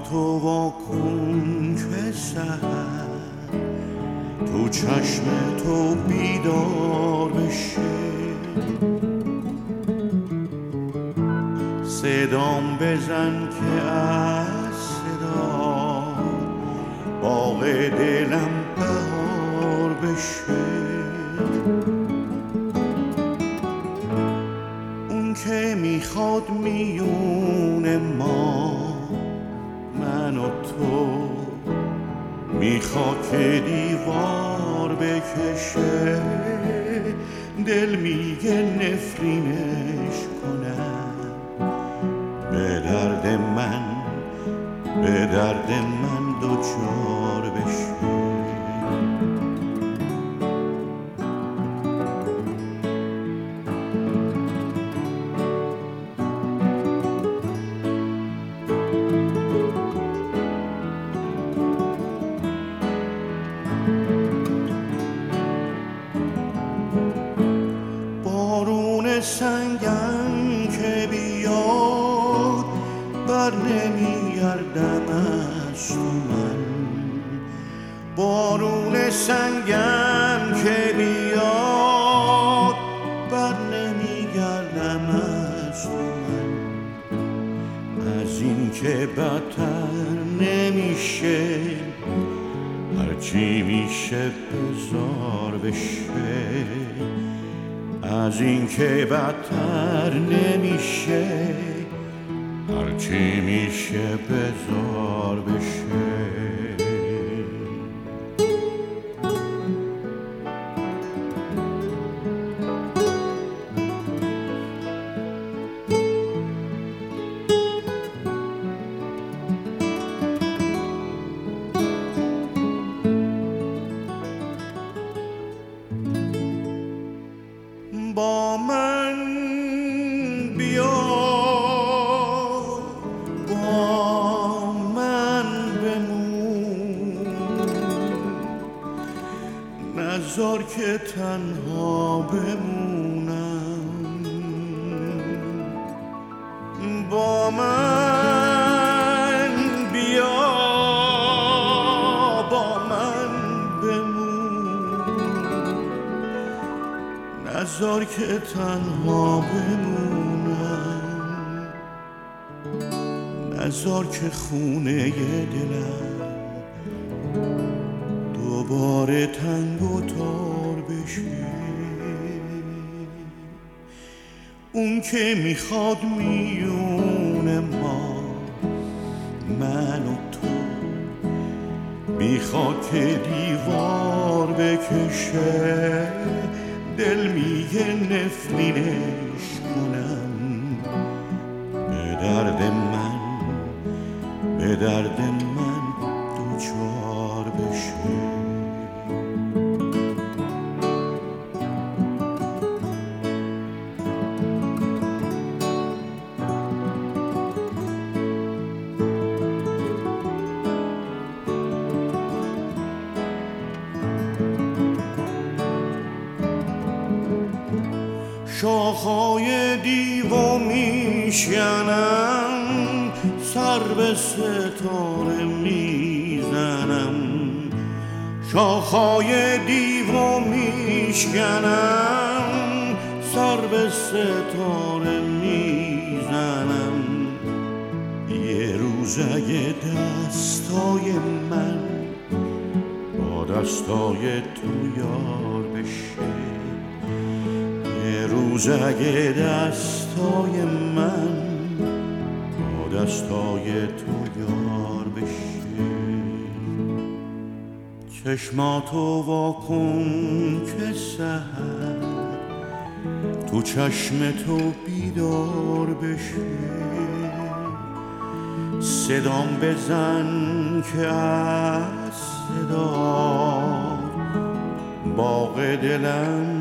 چشماتو وا کن که سحر تو چشم تو بیدار بشه، صدام بزن که از صدا باغ دلم بهار بشه. اون که میخواد میون ما من و تو، میخواد که دیوار بکشه، دل میگه نفرینش کنم، به درد من دوچار بشه. بارون سنگم که بیاد بر نمیگردم از تو من، بارون سنگم که بیاد بر نمیگردم از تو من، از این که بدتر نمیشه هرچی میشه بزار بشه، از این که بدتر نمیشه هرچی میشه بزار بشه. با من بیا، با من بمون، نذار که تنها بمونم. با من بیا، با من بمون، نذار که تنها بمونم، نذار که خونه دلم دوباره تنگ و تار بشه. اون که میخواد میون ما من و تو، میخواد که دیوار بکشه، دل میگه نفرینش کنم، به درد من دوچار بشه. شاخهای دیو میشکنم، سر به ستاره میزنم، شاخهای دیو میشکنم، سر به ستاره میزنم. یه روز اگه دستای من با دستای تو یار بشه، یه روز اگه دستای من با دستای تو یار بشه، چشماتو وا کن که سحر تو چشم تو بیدار بشه، صدام بزن که از صدا باغ دلم